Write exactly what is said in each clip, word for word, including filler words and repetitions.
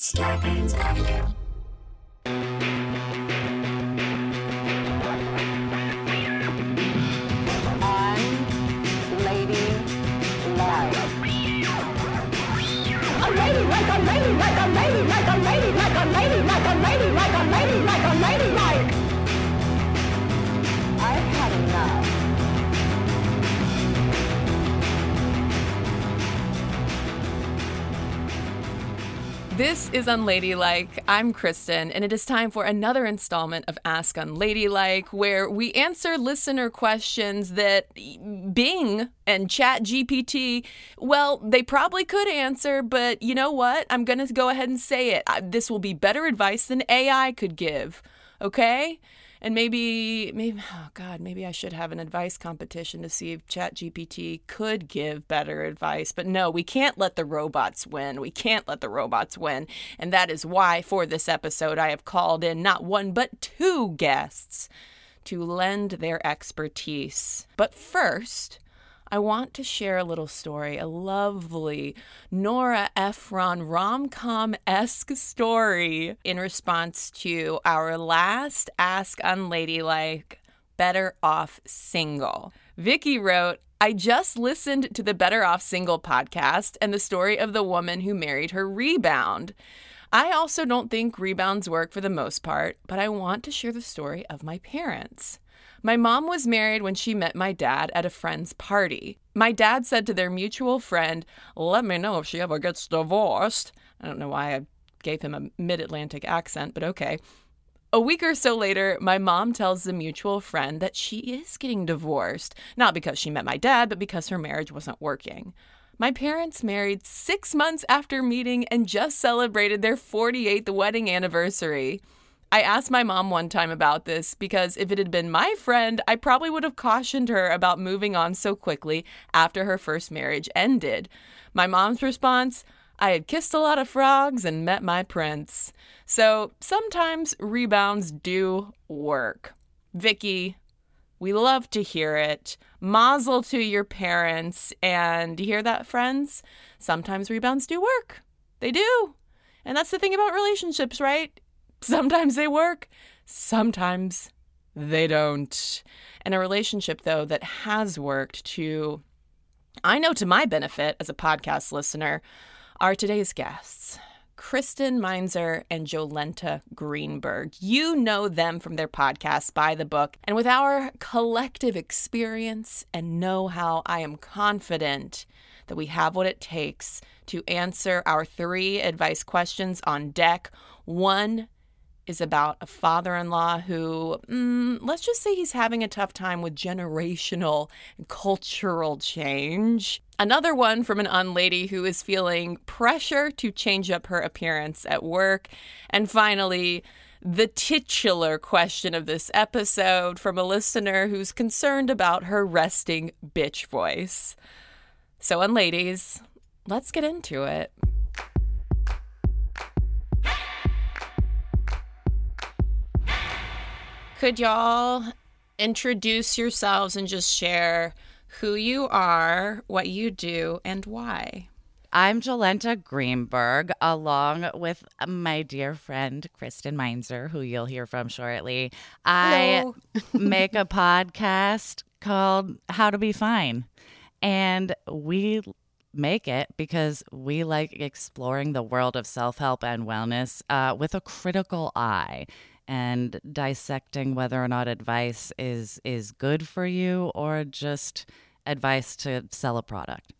Scarpins Avenue. Like a lady, like a lady, like a lady, like a lady, like a lady, like a lady, like a lady, like. I've had enough. This is Unladylike. I'm Kristen, and it is time for another installment of Ask Unladylike, where we answer listener questions that Bing and ChatGPT, well, they probably could answer, but you know what? I'm going to go ahead and say it. This will be better advice than A I could give, okay? And maybe, maybe, oh God, maybe I should have an advice competition to see if ChatGPT could give better advice. But no, we can't let the robots win. We can't let the robots win. And that is why for this episode, I have called in not one, but two guests to lend their expertise. But first, I want to share a little story, a lovely Nora Ephron rom-com-esque story in response to our last Ask Unladylike Better Off Single. Vicky wrote, I just listened to the Better Off Single podcast and the story of the woman who married her rebound. I also don't think rebounds work for the most part, but I want to share the story of my parents. My mom was married when she met my dad at a friend's party. My dad said to their mutual friend, let me know if she ever gets divorced. I don't know why I gave him a mid-Atlantic accent, but okay. A week or so later, my mom tells the mutual friend that she is getting divorced, not because she met my dad, but because her marriage wasn't working. My parents married six months after meeting and just celebrated their forty-eighth wedding anniversary. I asked my mom one time about this because if it had been my friend, I probably would have cautioned her about moving on so quickly after her first marriage ended. My mom's response, I had kissed a lot of frogs and met my prince. So sometimes rebounds do work. Vicky, we love to hear it. Mazel to your parents. And you hear that, friends? Sometimes rebounds do work. They do. And that's the thing about relationships, right? Sometimes they work, sometimes they don't. And a relationship, though, that has worked to, I know to my benefit as a podcast listener, are today's guests, Kristen Meinzer and Jolenta Greenberg. You know them from their podcast, By the Book. And with our collective experience and know-how, I am confident that we have what it takes to answer our three advice questions on deck. One is about a father-in-law who, mm, let's just say he's having a tough time with generational and cultural change. Another one from an unlady who is feeling pressure to change up her appearance at work. And finally, the titular question of this episode from a listener who's concerned about her resting bitch voice. So, unladies, let's get into it. Could y'all introduce yourselves and just share who you are, what you do, and why? I'm Jolenta Greenberg, along with my dear friend, Kristen Meinzer, who you'll hear from shortly. I make a podcast called How to Be Fine, and we make it because we like exploring the world of self-help and wellness uh, with a critical eye, and dissecting whether or not advice is is good for you or just advice to sell a product.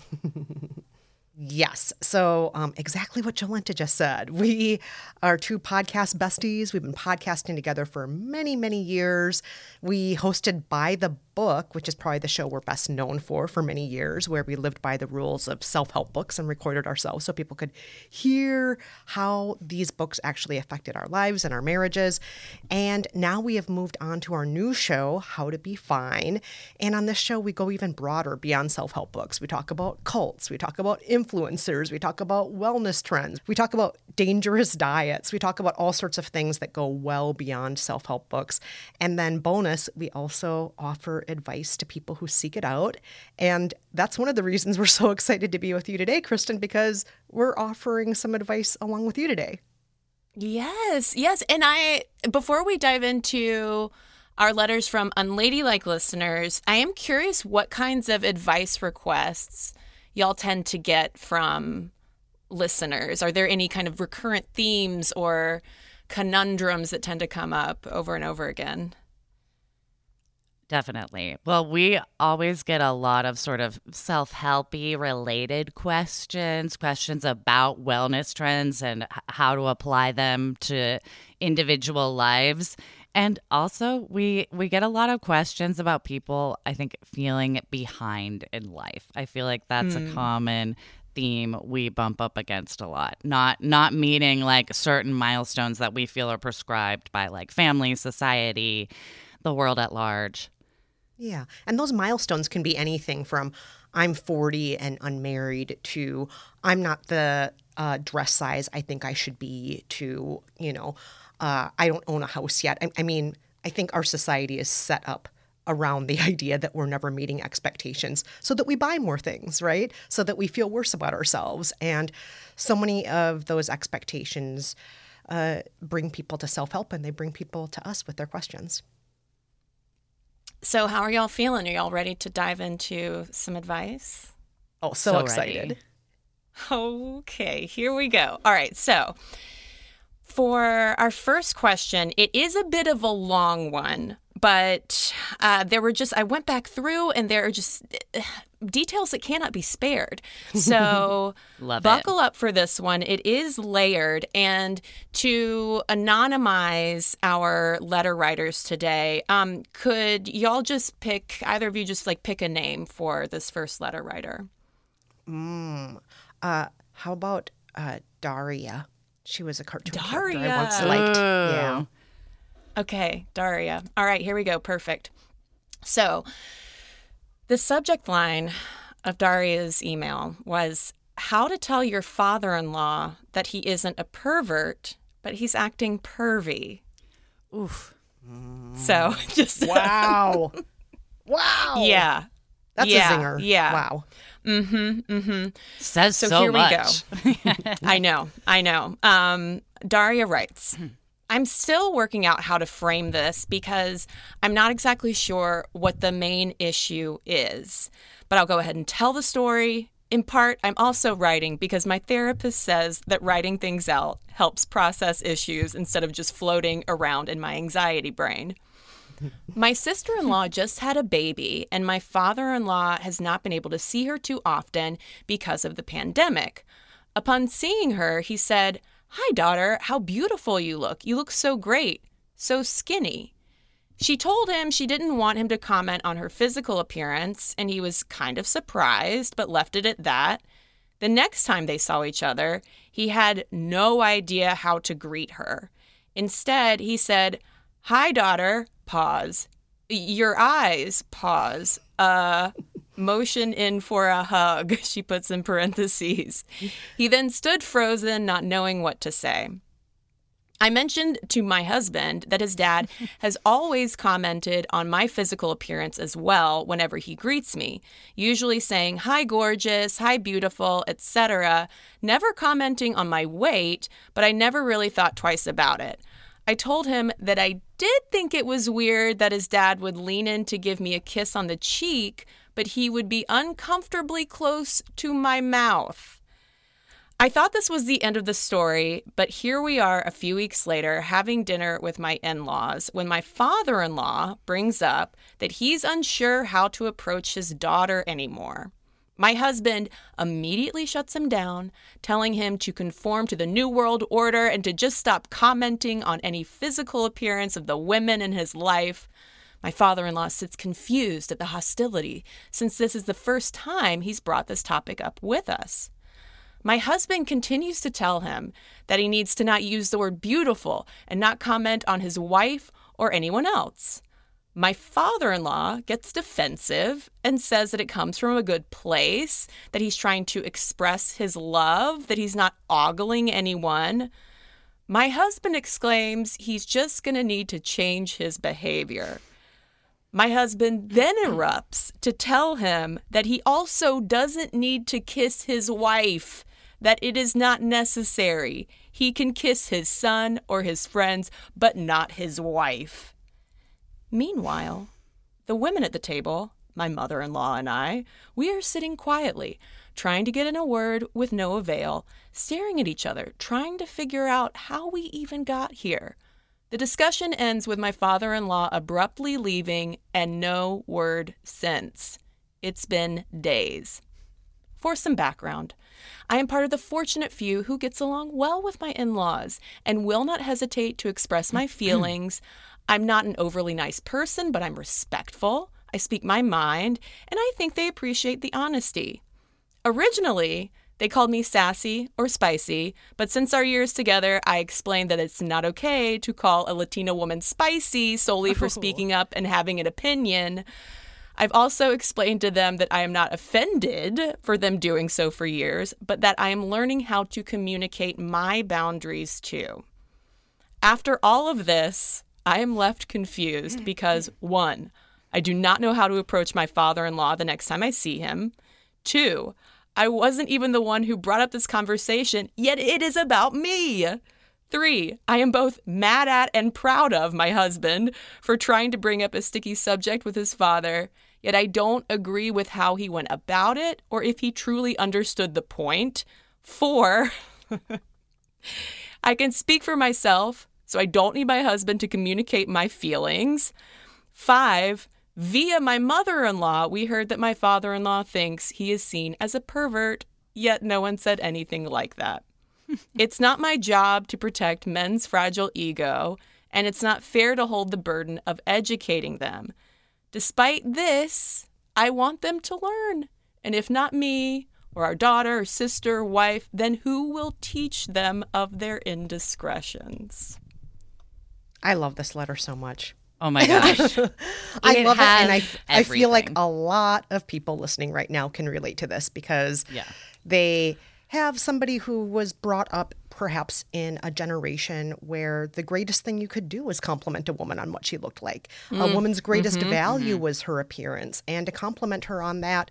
Yes. So um, exactly what Jolenta just said. We are two podcast besties. We've been podcasting together for many, many years. We hosted By the Book, which is probably the show we're best known for for many years, where we lived by the rules of self-help books and recorded ourselves so people could hear how these books actually affected our lives and our marriages. And now we have moved on to our new show, How to Be Fine. And on this show, we go even broader beyond self-help books. We talk about cults. We talk about influencers. We talk about wellness trends. We talk about dangerous diets. We talk about all sorts of things that go well beyond self-help books. And then bonus, we also offer advice to people who seek it out. And that's one of the reasons we're so excited to be with you today, Kristen, because we're offering some advice along with you today. Yes, yes. And I, before we dive into our letters from unladylike listeners, I am curious what kinds of advice requests y'all tend to get from listeners. Are there any kind of recurrent themes or conundrums that tend to come up over and over again? Definitely. Well, we always get a lot of sort of self-helpy related questions, questions about wellness trends and h- how to apply them to individual lives. And also, we we get a lot of questions about people, I think, feeling behind in life. I feel like that's mm. a common theme we bump up against a lot. Not not meeting like certain milestones that we feel are prescribed by like family, society, the world at large. Yeah. And those milestones can be anything from I'm forty and unmarried to I'm not the uh, dress size I think I should be to, you know, uh, I don't own a house yet. I, I mean, I think our society is set up around the idea that we're never meeting expectations so that we buy more things, right? So that we feel worse about ourselves. And so many of those expectations uh, bring people to self-help, and they bring people to us with their questions. So how are y'all feeling? Are y'all ready to dive into some advice? Oh, so, so excited. Ready. Okay, here we go. All right, so for our first question, it is a bit of a long one, but uh, there were just, I went back through and there are just uh, details that cannot be spared. So buckle it. up for this one. It is layered. And to anonymize our letter writers today, um, could y'all just pick, either of you just like pick a name for this first letter writer? Mm, uh, how about uh, Daria? She was a cartoon Daria. character I once liked. Oh. Yeah. Okay, Daria. All right, here we go. Perfect. So the subject line of Daria's email was how to tell your father-in-law that he isn't a pervert, but he's acting pervy. Oof. So just wow. Wow. Yeah. That's yeah, a zinger. Yeah. Wow. Mm-hmm. Mm-hmm. Says so, so here much. we go. I know. I know. Um, Daria writes, I'm still working out how to frame this because I'm not exactly sure what the main issue is. But I'll go ahead and tell the story. In part, I'm also writing because my therapist says that writing things out helps process issues instead of just floating around in my anxiety brain. My sister-in-law just had a baby, and my father-in-law has not been able to see her too often because of the pandemic. Upon seeing her, he said, "Hi, daughter, how beautiful you look. You look so great, so skinny." She told him she didn't want him to comment on her physical appearance, and he was kind of surprised, but left it at that. The next time they saw each other, he had no idea how to greet her. Instead, he said, "Hi, daughter," pause. "Your eyes," pause. Uh, motion in for a hug, she puts in parentheses. He then stood frozen, not knowing what to say. I mentioned to my husband that his dad has always commented on my physical appearance as well whenever he greets me, usually saying, "Hi, gorgeous," "Hi, beautiful," et cetera, never commenting on my weight, but I never really thought twice about it. I told him that I did think it was weird that his dad would lean in to give me a kiss on the cheek, but he would be uncomfortably close to my mouth. I thought this was the end of the story, but here we are a few weeks later having dinner with my in-laws when my father-in-law brings up that he's unsure how to approach his daughter anymore. My husband immediately shuts him down, telling him to conform to the New World Order and to just stop commenting on any physical appearance of the women in his life. My father-in-law sits confused at the hostility, since this is the first time he's brought this topic up with us. My husband continues to tell him that he needs to not use the word beautiful and not comment on his wife or anyone else. My father-in-law gets defensive and says that it comes from a good place, that he's trying to express his love, that he's not ogling anyone. My husband exclaims he's just going to need to change his behavior. My husband then erupts to tell him that he also doesn't need to kiss his wife, that it is not necessary. He can kiss his son or his friends, but not his wife. Meanwhile, the women at the table, my mother-in-law and I, we are sitting quietly, trying to get in a word with no avail, staring at each other, trying to figure out how we even got here. The discussion ends with my father-in-law abruptly leaving and no word since. It's been days. For some background, I am part of the fortunate few who gets along well with my in-laws and will not hesitate to express my feelings. I'm not an overly nice person, but I'm respectful. I speak my mind, and I think they appreciate the honesty. Originally, they called me sassy or spicy, but since our years together, I explained that it's not okay to call a Latina woman spicy solely for speaking up and having an opinion. I've also explained to them that I am not offended for them doing so for years, but that I am learning how to communicate my boundaries too. After all of this, I am left confused because, one, I do not know how to approach my father-in-law the next time I see him. Two, I wasn't even the one who brought up this conversation, yet it is about me. Three, I am both mad at and proud of my husband for trying to bring up a sticky subject with his father, yet I don't agree with how he went about it or if he truly understood the point. Four, I can speak for myself, so I don't need my husband to communicate my feelings. Five, via my mother-in-law, we heard that my father-in-law thinks he is seen as a pervert, yet no one said anything like that. It's not my job to protect men's fragile ego, and it's not fair to hold the burden of educating them. Despite this, I want them to learn. And if not me, or our daughter, or sister, or wife, then who will teach them of their indiscretions? I love this letter so much. Oh my gosh. I It love it. And I, has I feel like everything. a lot of people listening right now can relate to this because Yeah. they have somebody who was brought up perhaps in a generation where the greatest thing you could do was compliment a woman on what she looked like. Mm. A woman's greatest Mm-hmm. value was her appearance. And to compliment her on that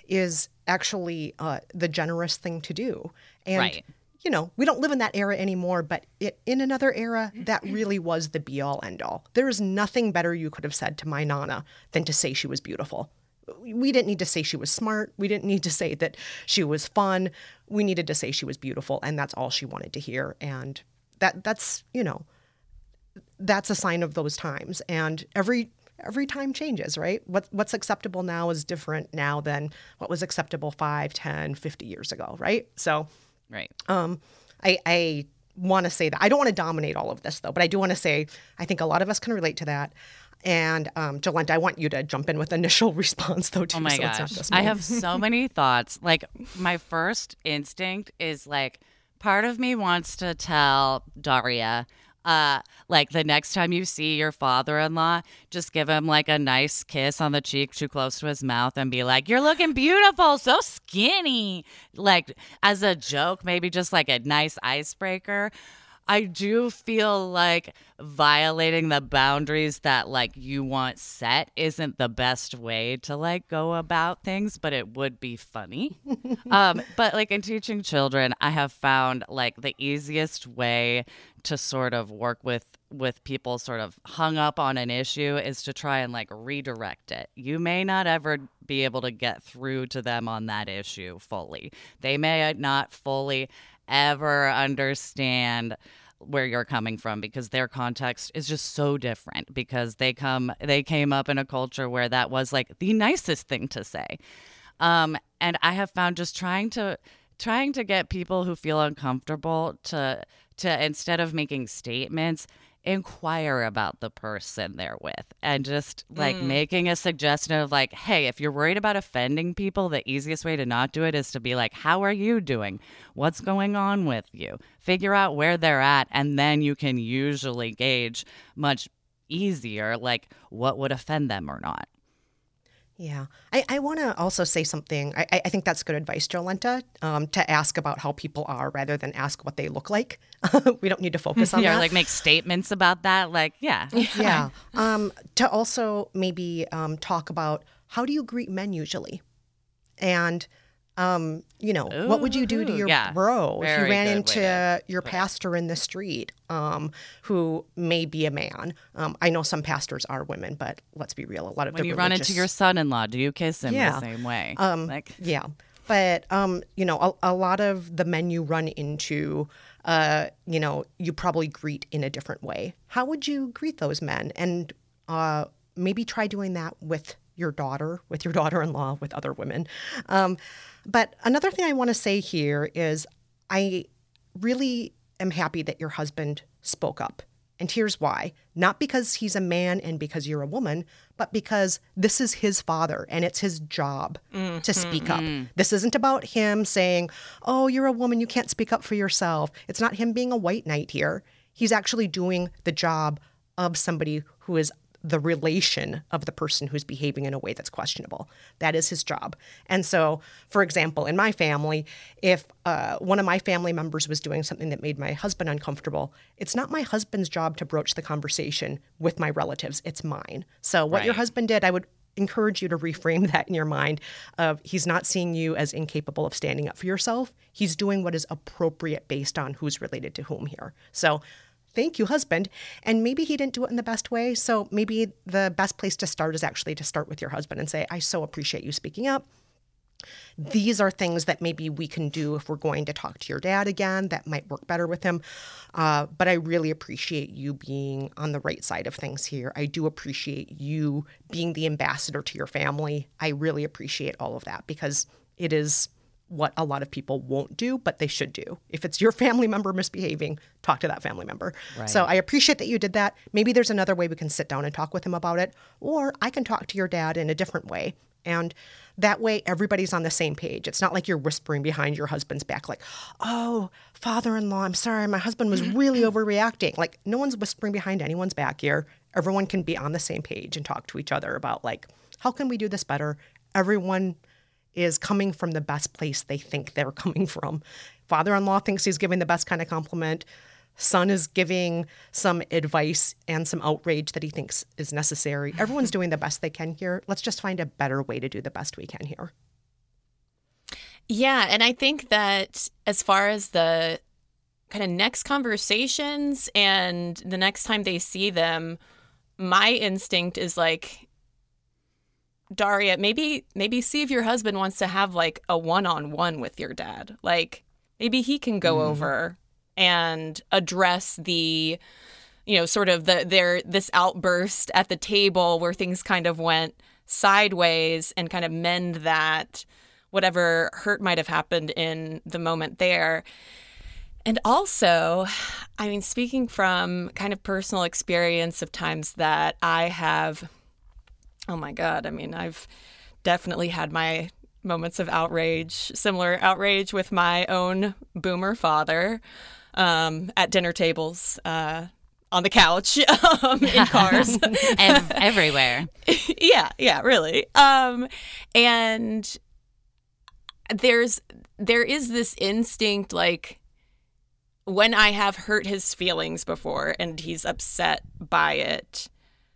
is actually uh, the generous thing to do. And Right. you know, we don't live in that era anymore, but it, in another era, that really was the be-all, end-all. There is nothing better you could have said to my Nana than to say she was beautiful. We didn't need to say she was smart. We didn't need to say that she was fun. We needed to say she was beautiful, and that's all she wanted to hear. And that that's, you know, that's a sign of those times. And every every time changes, right? What, what's acceptable now is different now than what was acceptable five, ten, fifty years ago, right? So... Right. Um, I, I want to say that. I don't want to dominate all of this, though, but I do want to say I think a lot of us can relate to that. And um, Jolenta, I want you to jump in with initial response, though, too. Oh my so it's not gosh. just I me. have so many thoughts. Like, my first instinct is like, part of me wants to tell Daria, uh, like, the next time you see your father-in-law, just give him like a nice kiss on the cheek too close to his mouth and be like, you're looking beautiful, so skinny. Like, as a joke, maybe just like a nice icebreaker. I do feel like violating the boundaries that like you want set isn't the best way to like go about things, but it would be funny. um, but like in teaching children, I have found like the easiest way to sort of work with with people sort of hung up on an issue is to try and like redirect it. You may not ever be able to get through to them on that issue fully. They may not fully ever understand where you're coming from because their context is just so different because they come they came up in a culture where that was like the nicest thing to say. Um, and I have found just trying to trying to get people who feel uncomfortable to to instead of making statements, inquire about the person they're with and just like Mm. making a suggestion of like, hey, if you're worried about offending people, the easiest way to not do it is to be like, how are you doing? What's going on with you? Figure out where they're at. And then you can usually gauge much easier, like what would offend them or not. Yeah. I, I want to also say something. I, I think that's good advice, Jolenta, um, to ask about how people are rather than ask what they look like. We don't need to focus on yeah, that. or like make statements about that. Like, yeah. Yeah. Um, to also maybe um, talk about how do you greet men usually? And, um, you know, Ooh, what would you do to your yeah. bro if you Very ran good way into to your pastor in the street um, who may be a man? Um, I know some pastors are women, but let's be real. A lot of When the you religious... run into your son-in-law, do you kiss him Yeah. the same way? Um, like, yeah. But, um, you know, a, a lot of the men you run into, uh, you know, you probably greet in a different way. How would you greet those men? And uh, maybe try doing that with your daughter, with your daughter-in-law, with other women. Um, but another thing I want to say here is I really am happy that your husband spoke up. And here's why. Not because he's a man and because you're a woman, but because this is his father and it's his job mm, to speak mm, up. Mm. This isn't about him saying, oh, you're a woman, you can't speak up for yourself. It's not him being a white knight here. He's actually doing the job of somebody who is the relation of the person who's behaving in a way that's questionable. That is his job. And so, for example, in my family, if uh, one of my family members was doing something that made my husband uncomfortable, it's not my husband's job to broach the conversation with my relatives. It's mine. So what right. your husband did, I would encourage you to reframe that in your mind of he's not seeing you as incapable of standing up for yourself. He's doing what is appropriate based on who's related to whom here. So thank you, husband. And maybe he didn't do it in the best way. So maybe the best place to start is actually to start with your husband and say, I so appreciate you speaking up. These are things that maybe we can do if we're going to talk to your dad again that might work better with him. Uh, but I really appreciate you being on the right side of things here. I do appreciate you being the ambassador to your family. I really appreciate all of that because it is what a lot of people won't do, but they should do. If it's your family member misbehaving, talk to that family member. Right. So I appreciate that you did that. Maybe there's another way we can sit down and talk with him about it, or I can talk to your dad in a different way. And that way everybody's on the same page. It's not like you're whispering behind your husband's back like, oh, father-in-law, I'm sorry, my husband was really overreacting. Like, no one's whispering behind anyone's back here. Everyone can be on the same page and talk to each other about, like, how can we do this better? Everyone is coming from the best place they think they're coming from. Father-in-law thinks he's giving the best kind of compliment. Son is giving some advice and some outrage that he thinks is necessary. Everyone's doing the best they can here. Let's just find a better way to do the best we can here. Yeah, and I think that as far as the kind of next conversations and the next time they see them, my instinct is like, Daria, maybe maybe see if your husband wants to have like a one-on-one with your dad. Like maybe he can go mm. over and address the, you know, sort of the their this outburst at the table where things kind of went sideways and kind of mend that whatever hurt might have happened in the moment there. And also, I mean, speaking from kind of personal experience of times that I have, oh my God, I mean, I've definitely had my moments of outrage, similar outrage with my own boomer father um, at dinner tables, uh, on the couch, um, in cars. Ev- everywhere. Yeah, yeah, really. Um, and there's there is this instinct, like, when I have hurt his feelings before and he's upset by it,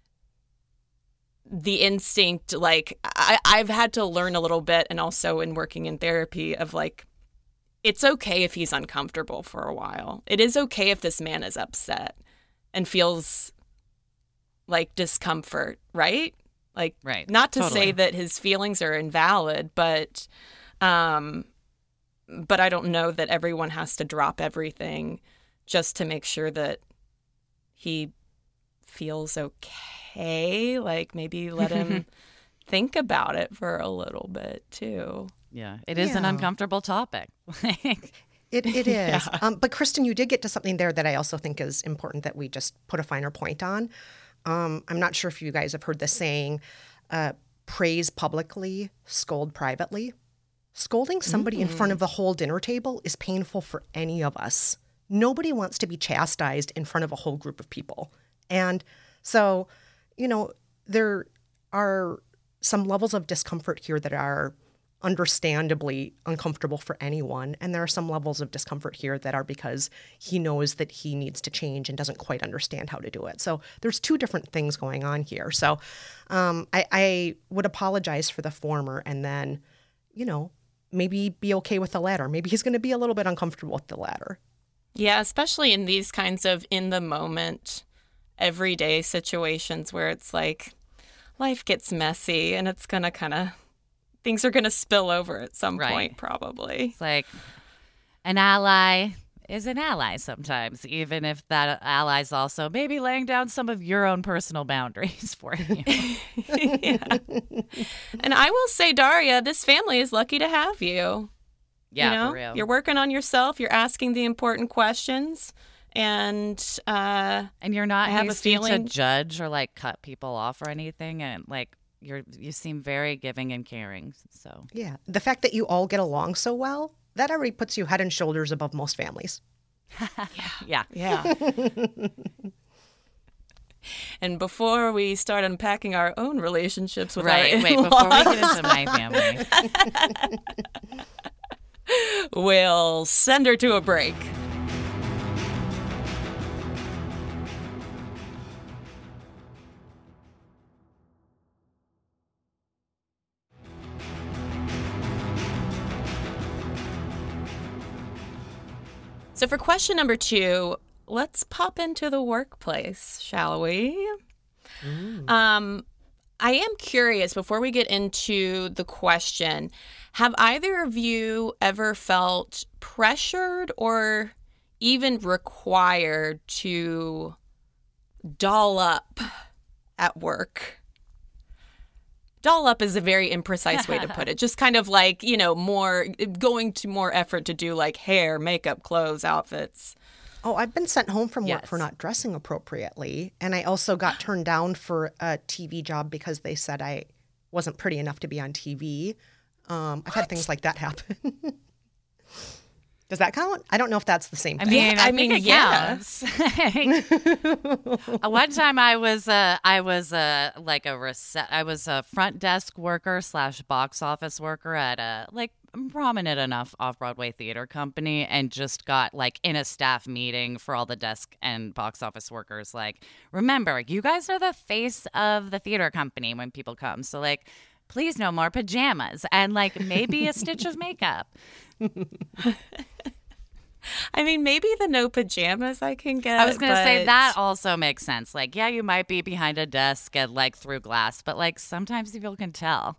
the instinct, like, I, I've had to learn a little bit, and also in working in therapy, of like, it's okay if he's uncomfortable for a while. It is okay if this man is upset and feels like discomfort, right? Like, right. Not to Totally. say that his feelings are invalid, but um, but I don't know that everyone has to drop everything just to make sure that he feels okay. Like, maybe let him think about it for a little bit too. Yeah, it is Yeah. an uncomfortable topic. It It is. Yeah. Um, but Kristen, you did get to something there that I also think is important that we just put a finer point on. Um, I'm not sure if you guys have heard the saying, uh, praise publicly, scold privately. Scolding somebody mm-hmm. in front of the whole dinner table is painful for any of us. Nobody wants to be chastised in front of a whole group of people. And so, you know, there are some levels of discomfort here that are understandably uncomfortable for anyone. And there are some levels of discomfort here that are because he knows that he needs to change and doesn't quite understand how to do it. So there's two different things going on here. So um, I, I would apologize for the former and then, you know, maybe be okay with the latter. Maybe he's going to be a little bit uncomfortable with the latter. Yeah, especially in these kinds of in the moment, everyday situations where it's like life gets messy and it's going to kind of things are going to spill over at some Right. point, probably. It's like an ally is an ally sometimes, even if that ally's also maybe laying down some of your own personal boundaries for you. Yeah. And I will say, Daria, this family is lucky to have you. Yeah, you know? for real. You're working on yourself. You're asking the important questions. And uh, And you're not I have a hasty feeling- to judge or like cut people off or anything. And like you're you seem very giving and caring. So Yeah. The fact that you all get along so well, that already puts you head and shoulders above most families. yeah. yeah. And before we start unpacking our own relationships with Right. our Wait, before we in-laws, get into my family. we'll send her to a break. So for question number two, let's pop into the workplace, shall we? Um, I am curious, before we get into the question, have either of you ever felt pressured or even required to doll up at work? Doll up is a very imprecise way to put it. Just kind of like, you know, more going to more effort to do like hair, makeup, clothes, outfits. Oh, I've been sent home from work Yes. for not dressing appropriately. And I also got turned down for a T V job because they said I wasn't pretty enough to be on T V. Um, I've had things like that happen. Does that count? I don't know if that's the same I thing. mean, Yeah, I, I think mean, it yeah. counts. Uh, One time, I was uh, I was uh, like a rece- I was a front desk worker slash box office worker at a like prominent enough off Broadway theater company, and just got like in a staff meeting for all the desk and box office workers. Like, remember, you guys are the face of the theater company when people come. So like, please no more pajamas and like maybe a stitch of makeup. I mean, maybe the no pajamas I can get. I was going to say but- that also makes sense. Like, yeah, you might be behind a desk and like through glass, but like sometimes people can tell.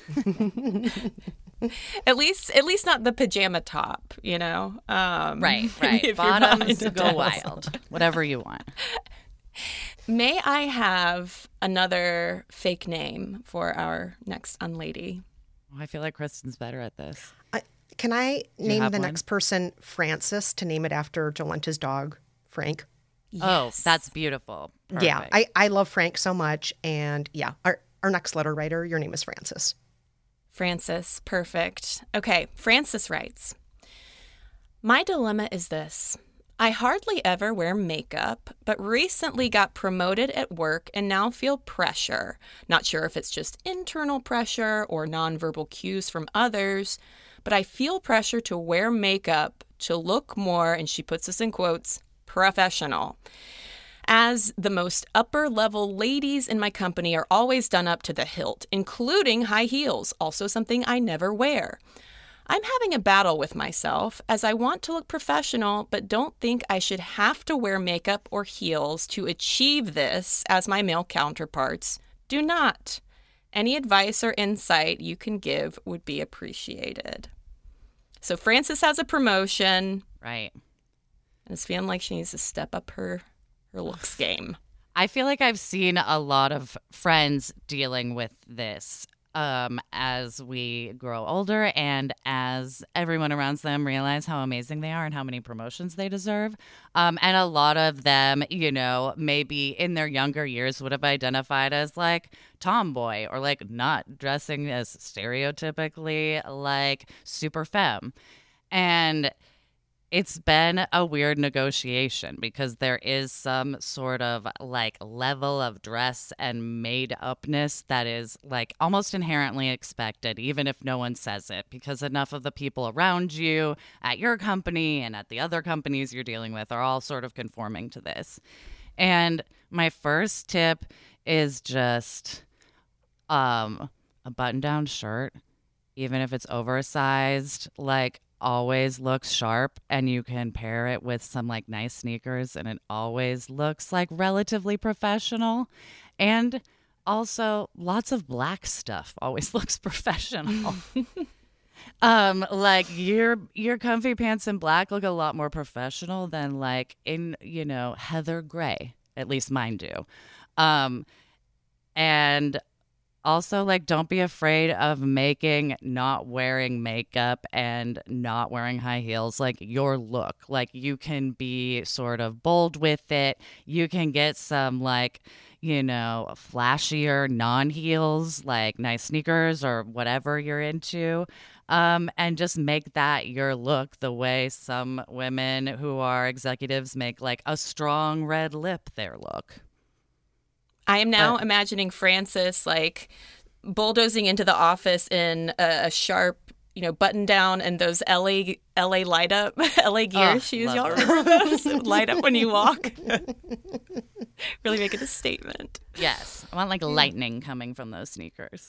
At least, at least not the pajama top, you know. Um, Right, right. if you're Bottoms behind a go desk. wild. Whatever you want. May I have another fake name for our next unlady? Oh, I feel like Kristen's better at this. I, can I name have the one? next person Francis to name it after Jolenta's dog, Frank? Oh, Yes. that's beautiful. Yeah, Perfect. I, I love Frank so much. And yeah, our, our next letter writer, your name is Francis. Francis, perfect. Okay, Francis writes, my dilemma is this. I hardly ever wear makeup, but recently got promoted at work and now feel pressure. Not sure if it's just internal pressure or nonverbal cues from others, but I feel pressure to wear makeup to look more, and she puts this in quotes, professional. As the most upper level ladies in my company are always done up to the hilt, including high heels, also something I never wear. I'm having a battle with myself as I want to look professional, but don't think I should have to wear makeup or heels to achieve this as my male counterparts do not. Any advice or insight you can give would be appreciated. So Frances has a promotion Right. and is feeling like she needs to step up her, her looks game. I feel like I've seen a lot of friends dealing with this um, as we grow older and as everyone around them realize how amazing they are and how many promotions they deserve. Um, and a lot of them, you know, maybe in their younger years would have identified as like tomboy or like not dressing as stereotypically like super femme. And it's been a weird negotiation because there is some sort of like level of dress and made upness that is like almost inherently expected, even if no one says it, because enough of the people around you at your company and at the other companies you're dealing with are all sort of conforming to this. And my first tip is just um, a button-down shirt, even if it's oversized, like always looks sharp, and you can pair it with some like nice sneakers and it always looks like relatively professional. And also lots of black stuff always looks professional. um like your your comfy pants in black look a lot more professional than like in, you know, heather gray. At least mine do. Um and Also, like, don't be afraid of making not wearing makeup and not wearing high heels, like, your look. Like, you can be sort of bold with it. You can get some, like, you know, flashier non-heels, like nice sneakers or whatever you're into. Um, and just make that your look the way some women who are executives make, like, a strong red lip their look. I am now Uh, imagining Frances like bulldozing into the office in a, a sharp, you know, button down and those L A L A light up L A gear Oh, shoes. love Y'all those. remember those? Light up when you walk. Really make it a statement. Yes. I want, like, lightning coming from those sneakers.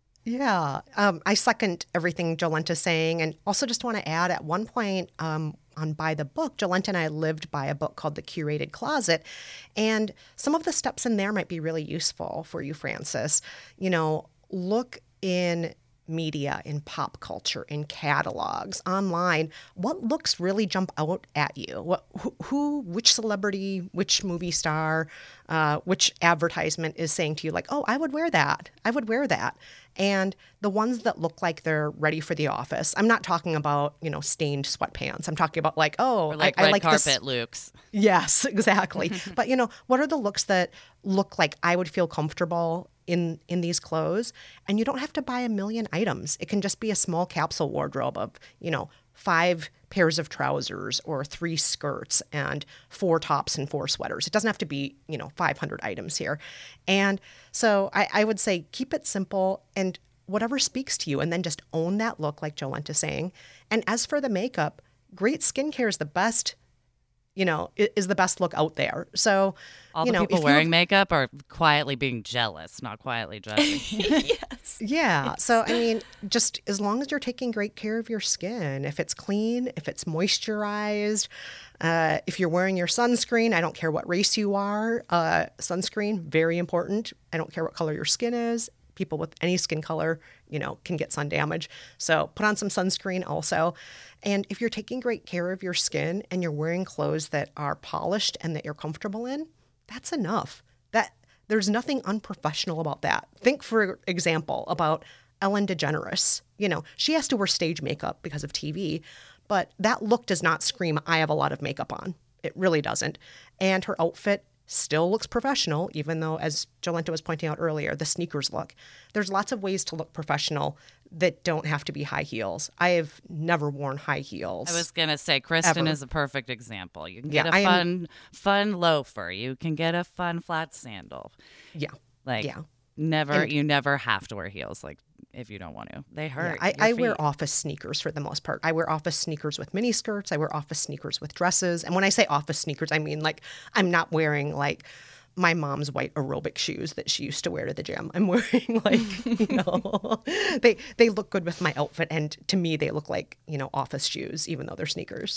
Yeah, um, I second everything Jolenta's saying, and also just want to add at one point um, on By the Book, Jolenta and I lived by a book called The Curated Closet, and some of the steps in there might be really useful for you, Frances. You know, look in media, in pop culture, in catalogs, online. What looks really jump out at you? What, who, who which celebrity, which movie star, uh, which advertisement is saying to you like, oh, I would wear that. I would wear that. And the ones that look like they're ready for the office. I'm not talking about, you know, stained sweatpants. I'm talking about like, oh, Or like I, red I like carpet this. looks. Yes, exactly. But, you know, what are the looks that look like I would feel comfortable in in these clothes? And you don't have to buy a million items. It can just be a small capsule wardrobe of, you know, five pairs of trousers or three skirts and four tops and four sweaters. It doesn't have to be, you know, five hundred items here. And so I, I would say keep it simple and whatever speaks to you, and then just own that look like Jolenta's saying. And as for the makeup, great skincare is the best, you know, i- is the best look out there. So, All you the know, people if you wearing have- makeup are quietly being jealous, not quietly judging. Yes. Yeah. So, I mean, just as long as you're taking great care of your skin, if it's clean, if it's moisturized, uh, if you're wearing your sunscreen, I don't care what race you are, uh, sunscreen, very important. I don't care what color your skin is. People with any skin color, you know, can get sun damage. So put on some sunscreen also. And if you're taking great care of your skin and you're wearing clothes that are polished and that you're comfortable in, that's enough. That there's nothing unprofessional about that. Think, for example, about Ellen DeGeneres. You know, she has to wear stage makeup because of T V, but that look does not scream, I have a lot of makeup on. It really doesn't. And her outfit still looks professional, even though, as Jolenta was pointing out earlier, the sneakers look. There's lots of ways to look professional that don't have to be high heels. I have never worn high heels. I was gonna say, Kristen Ever. is a perfect example. You can Yeah, get a I am- fun, fun loafer. You can get a fun flat sandal. yeah. Like, Yeah. never, And- you never have to wear heels. Like, if you don't want to, they Yeah, hurt. I, your I wear feet. office sneakers for the most part. I wear office sneakers with mini skirts. I wear office sneakers with dresses. And when I say office sneakers, I mean like I'm not wearing like my mom's white aerobic shoes that she used to wear to the gym. I'm wearing like, you know, they they look good with my outfit, and to me they look like, you know, office shoes, even though they're sneakers.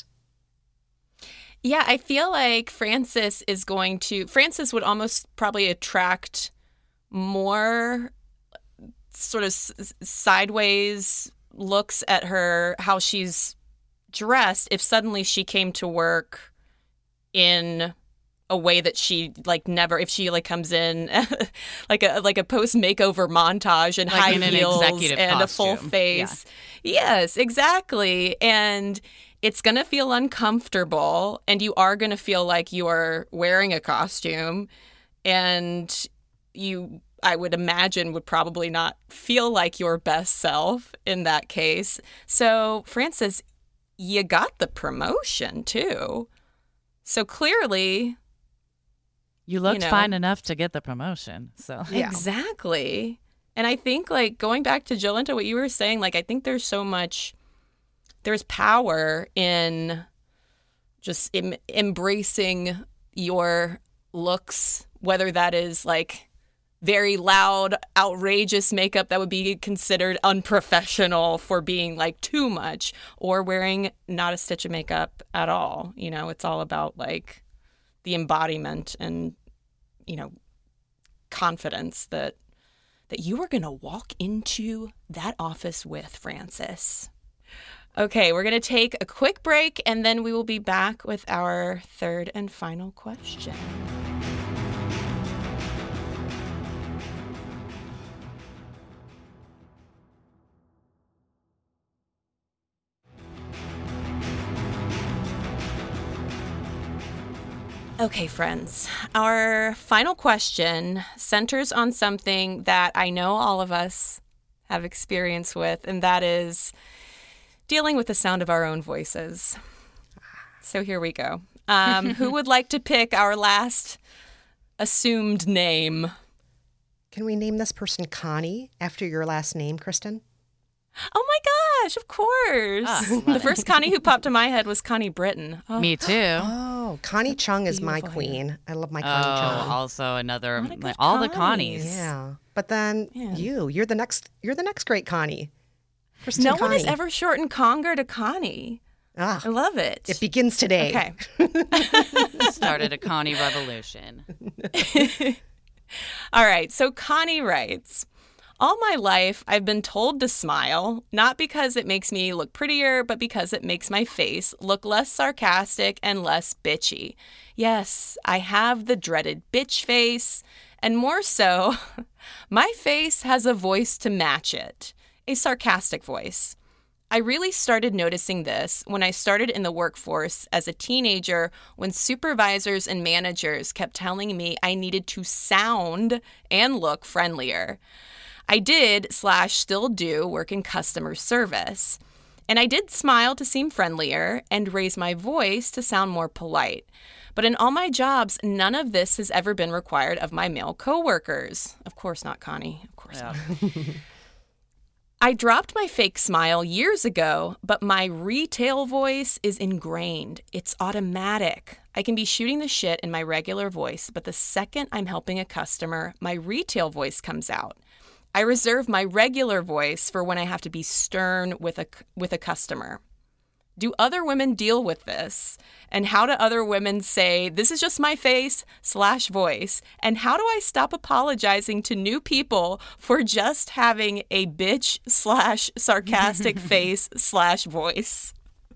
Yeah, I feel like Frances is going to, Frances would almost probably attract more sort of s- sideways looks at her, how she's dressed, if suddenly she came to work in a way that she like never, if she like comes in like a like a post makeover montage and Like high in an heels executive and a full costume. face. Yes, exactly. And it's going to feel uncomfortable, and you are going to feel like you are wearing a costume, and you, I would imagine, would probably not feel like your best self in that case. So, Frances, you got the promotion too. So clearly, You looked you know, fine enough to get the promotion. So Yeah. exactly. And I think, like, going back to Jolenta, what you were saying, like, I think there's so much, there's power in just em- embracing your looks, whether that is like very loud, outrageous makeup that would be considered unprofessional for being like too much, or wearing not a stitch of makeup at all. You know, it's all about like the embodiment and, you know, confidence that that you are going to walk into that office with, Frances. Okay, we're going to take a quick break, and then we will be back with our third and final question. Okay, friends, our final question centers on something that I know all of us have experience with, and that is dealing with the sound of our own voices. So here we go. Um, who would like to pick our last assumed name? Can we name this person Connie after your last name, Kristen? Oh my gosh, of course. Ah, the first Connie who popped in my head was Connie Britton. Oh, me too. Oh, Connie Chung is my Beautiful hair. queen. I love my Oh, Connie Chung. also another What a good like, all the Connies. Connies. Yeah, but then Man. you, you're the next, you're the next great Connie. Kristen no Connie. one has ever shortened Conger to Connie. Ah, I love it. it begins today. Okay. Started a Connie revolution. All right. So Connie writes, all my life, I've been told to smile, not because it makes me look prettier, but because it makes my face look less sarcastic and less bitchy. Yes, I have the dreaded bitch face, and more so, my face has a voice to match it, a sarcastic voice. I really started noticing this when I started in the workforce as a teenager, when supervisors and managers kept telling me I needed to sound and look friendlier. I did slash still do work in customer service, and I did smile to seem friendlier and raise my voice to sound more polite. But in all my jobs, none of this has ever been required of my male coworkers. Of course not, Connie. Of course not. I dropped my fake smile years ago, but my retail voice is ingrained. It's automatic. I can be shooting the shit in my regular voice, but the second I'm helping a customer, my retail voice comes out. I reserve my regular voice for when I have to be stern with a, with a customer. Do other women deal with this? And how do other women say, this is just my face slash voice? And how do I stop apologizing to new people for just having a bitch slash sarcastic face slash voice?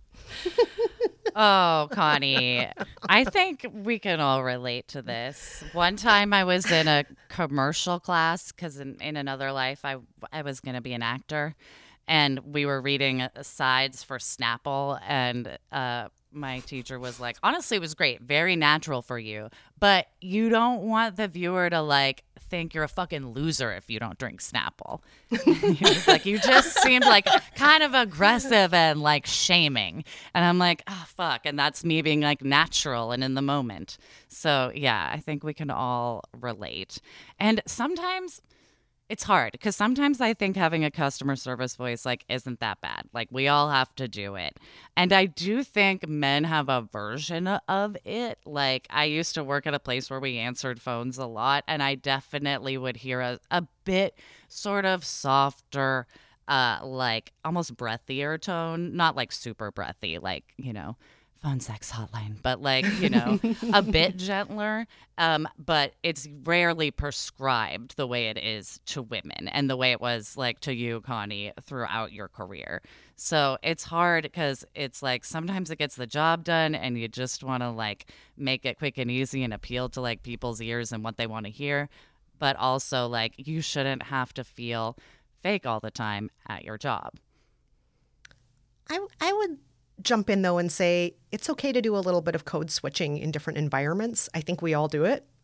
Oh, Connie, I think we can all relate to this. One time I was in a commercial class because in, in another life I, I was going to be an actor. And we were reading sides for Snapple, and uh, my teacher was like, honestly, it was great. Very natural for you. But you don't want the viewer to, like, think you're a fucking loser if you don't drink Snapple. He was like, you just seemed, like, kind of aggressive and, like, shaming. And I'm like, oh, fuck. And that's me being, like, natural and in the moment. So, yeah, I think we can all relate. And sometimes it's hard because sometimes I think having a customer service voice like isn't that bad. Like we all have to do it. And I do think men have a version of it. Like I used to work at a place where we answered phones a lot, and I definitely would hear a, a bit sort of softer, uh, like almost breathier tone, not like super breathy, like, you know, phone sex hotline, but like, you know, a bit gentler. Um, but it's rarely prescribed the way it is to women and the way it was like to you, Connie, throughout your career. So it's hard because it's like sometimes it gets the job done and you just want to like make it quick and easy and appeal to like people's ears and what they want to hear. But also like you shouldn't have to feel fake all the time at your job. I, I would jump in though and say it's okay to do a little bit of code switching in different environments. I think we all do it.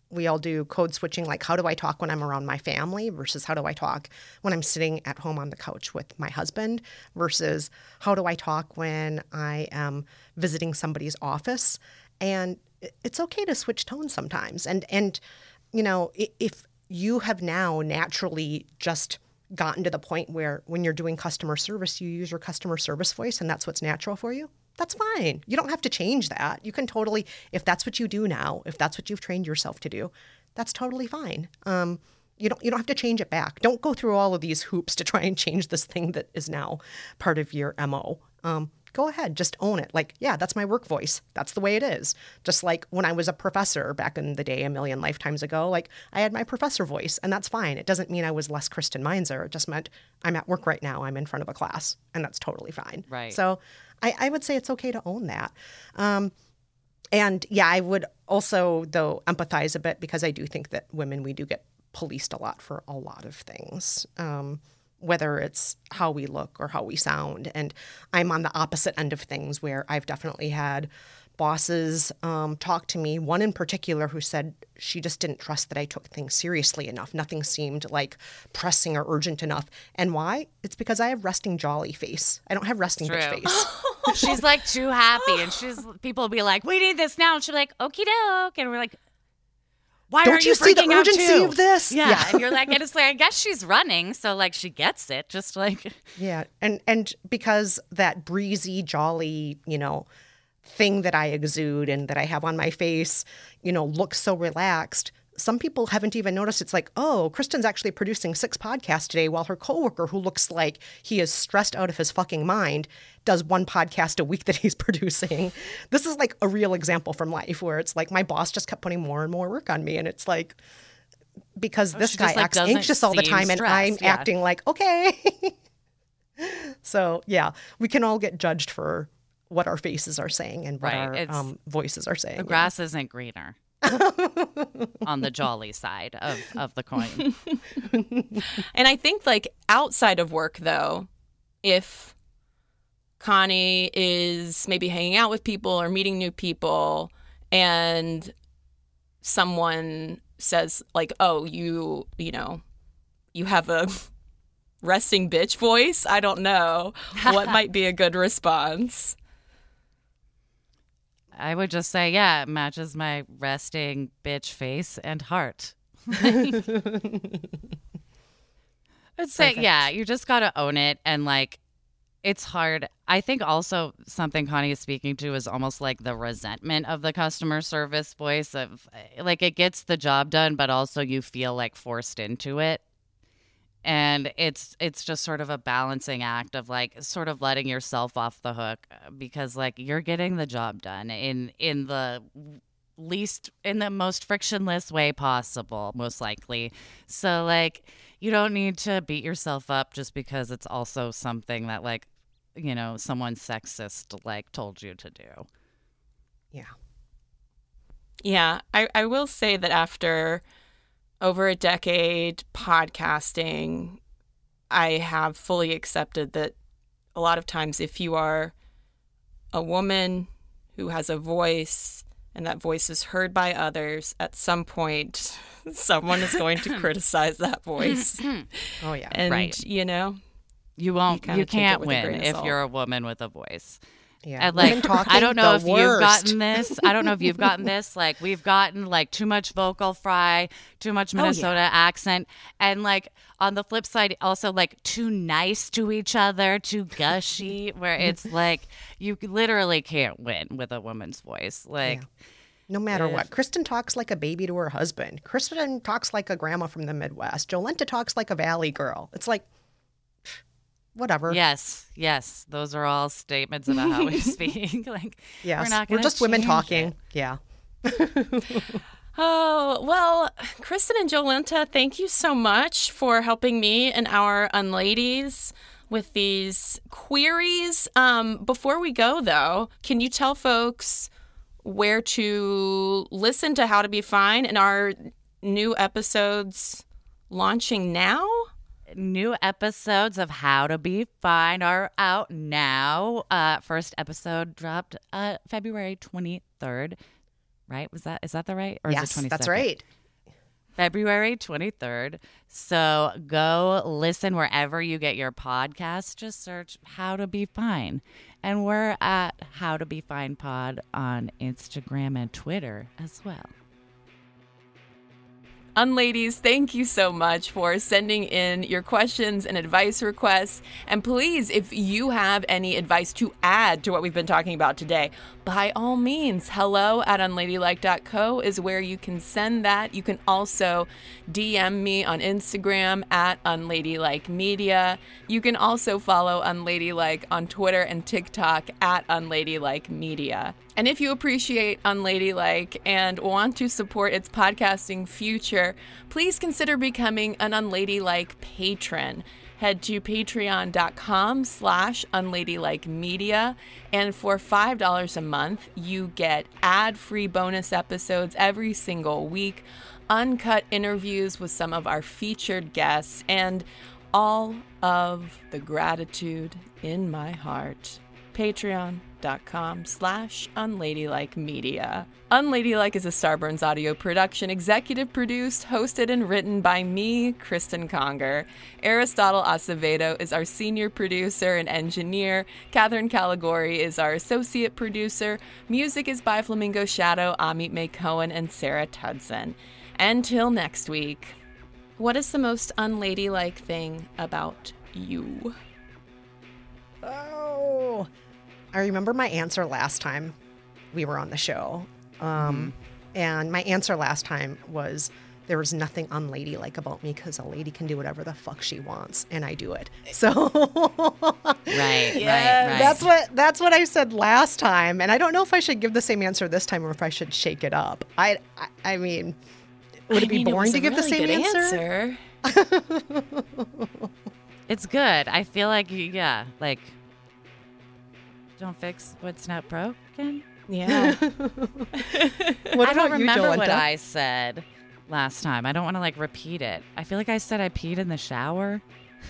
we all do code switching, like how do I talk when I'm around my family versus how do I talk when I'm sitting at home on the couch with my husband versus how do I talk when I am visiting somebody's office. And it's okay to switch tones sometimes. And, and you know, if you have now naturally just gotten to the point where when you're doing customer service, you use your customer service voice and that's what's natural for you, that's fine. You don't have to change that. You can totally, if that's what you do now, if that's what you've trained yourself to do, that's totally fine. Um, you don't you don't have to change it back. Don't go through all of these hoops to try and change this thing that is now part of your M O. Um, go ahead, just own it. Like, yeah, that's my work voice. That's the way it is. Just like when I was a professor back in the day, a million lifetimes ago, like I had my professor voice, and that's fine. It doesn't mean I was less Kristen Meinzer. It just meant I'm at work right now. I'm in front of a class, and that's totally fine. Right. So I, I would say it's okay to own that. Um, and yeah, I would also, though, empathize a bit because I do think that women, we do get policed a lot for a lot of things, um, whether it's how we look or how we sound. And I'm on the opposite end of things where I've definitely had bosses um, talk to me, one in particular who said she just didn't trust that I took things seriously enough. Nothing seemed like pressing or urgent enough. And why? It's because I have resting jolly face. I don't have resting True. bitch face. She's like too happy, and she's people will be like, "We need this now," and she'll be like, "Okie doke," and we're like, "Why Don't aren't you you see the freaking out urgency too?" of this? Yeah. Yeah. And you're like, and it's like, I guess she's running, so like she gets it, just like Yeah, and and because that breezy, jolly, you know, thing that I exude and that I have on my face, you know, looks so relaxed. Some people haven't even noticed. It's like, oh, Kristen's actually producing six podcasts today, while her coworker, who looks like he is stressed out of his fucking mind, does one podcast a week that he's producing. This is like a real example from life where it's like my boss just kept putting more and more work on me, and it's like because Oh, this she guy just, like, acts doesn't anxious all the seem time, and I'm stressed, yeah. acting like okay. So yeah, we can all get judged for what our faces are saying and what Right, our it's- um, voices are saying. the yeah. grass isn't greener on the jolly side of, of the coin. And I think, like, outside of work, though, if Connie is maybe hanging out with people or meeting new people and someone says, like, oh, you, you know, you have a resting bitch voice, I don't know, what might be a good response? I would just say, yeah, it matches my resting bitch face and heart. I'd say, yeah, you just got to own it. And like, it's hard. I think also something Connie is speaking to is almost like the resentment of the customer service voice of like, it gets the job done, but also you feel like forced into it. And it's it's just sort of a balancing act of like sort of letting yourself off the hook because like you're getting the job done in in the least in the most frictionless way possible, most likely. So like you don't need to beat yourself up just because it's also something that like, you know, someone sexist like told you to do. Yeah. Yeah, I, I will say that after over a decade podcasting, I have fully accepted that a lot of times if you are a woman who has a voice and that voice is heard by others, at some point someone is going to criticize that voice. Oh yeah. And, Right. you know, You won't kinda you, take it can't with a grain win of if salt. you're a woman with a voice. Yeah. And like, Women talking, I don't know the if you've worst. gotten this. I don't know if you've gotten this. Like, we've gotten like too much vocal fry, too much Minnesota accent. And like on the flip side, also like too nice to each other, too gushy, where it's like you literally can't win with a woman's voice. Like, No matter If- what. Kristen talks like a baby to her husband. Kristen talks like a grandma from the Midwest. Jolenta talks like a valley girl. It's like, whatever. yes, yes, those are all statements about how we speak. Like, Yes. we're not We're gonna just women change talking. it. Yeah. Oh, well, Kristen and Jolenta, thank you so much for helping me and our unladies with these queries. Um, before we go, though, can you tell folks where to listen to How to Be Fine and our new episodes launching now? New episodes of How to Be Fine are out now. Uh, first episode dropped uh, February twenty-third. right? Was that is that the right? Or yes, is it twenty-second? that's right. February twenty-third. So go listen wherever you get your podcasts. Just search How to Be Fine. And we're at How to Be Fine Pod on Instagram and Twitter as well. Unladies, thank you so much for sending in your questions and advice requests. And please, if you have any advice to add to what we've been talking about today, by all means, hello at unladylike dot co is where you can send that. You can also D M me on Instagram at unladylike media. You can also follow Unladylike on Twitter and TikTok at unladylike media. And if you appreciate Unladylike and want to support its podcasting future, please consider becoming an Unladylike patron. Head to patreon.com slash unladylike media. And for five dollars a month, you get ad-free bonus episodes every single week, uncut interviews with some of our featured guests, and all of the gratitude in my heart. Patreon.com slash unladylike media. Unladylike is a Starburns audio production, executive produced, hosted, and written by me, Kristen Conger. Aristotle Acevedo is our senior producer and engineer. Catherine Caligori is our associate producer. Music is by Flamingo Shadow, Amit May Cohen, and Sarah Tudson. Until next week, what is the most unladylike thing about you? Oh, I remember my answer last time we were on the show. Um, mm-hmm. And my answer last time was there was nothing unladylike about me because a lady can do whatever the fuck she wants, and I do it. So right, yes. right, right. That's what that's what I said last time, and I don't know if I should give the same answer this time or if I should shake it up. I I, I mean, would it be I mean, boring it to give really the same answer? answer? It's good. I feel like yeah, like. Don't fix what's not broken. Yeah. What I don't remember you, what I said last time. I don't want to like repeat it. I feel like I said I peed in the shower.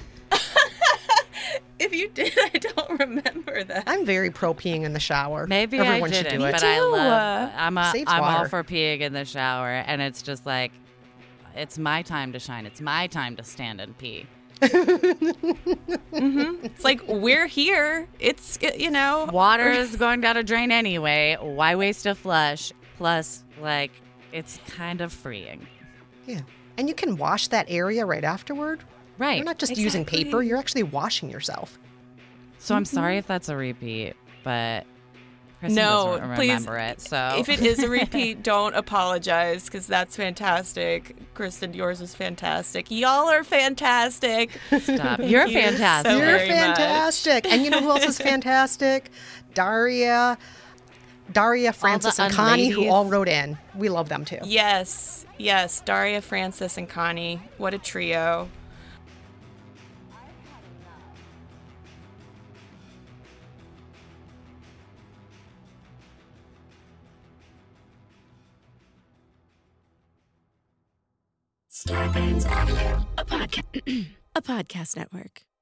If you did, I don't remember that. I'm very pro peeing in the shower. Maybe Everyone I didn't, should do it. but I love. I'm a, Saves I'm all water. for peeing in the shower, and it's just like, it's my time to shine. It's my time to stand and pee. Mm-hmm. It's like, we're here. It's, you know. Water is going down a drain anyway. Why waste a flush? Plus, like, it's kind of freeing. Yeah. And you can wash that area right afterward. Right. You're not just Exactly. using paper. You're actually washing yourself. So I'm sorry if that's a repeat, but Kristen No, doesn't please. remember it. So If it is a repeat, don't apologize, because that's fantastic. Kristen, yours is fantastic. Y'all are fantastic. Stop. You're you fantastic. so You're very fantastic. And you know who else is fantastic? Daria, Daria, Francis, and Connie, who unladies. all wrote in. We love them too. Yes, yes. Daria, Francis, and Connie. What a trio. Starburns Audio, a podcast, a podcast network.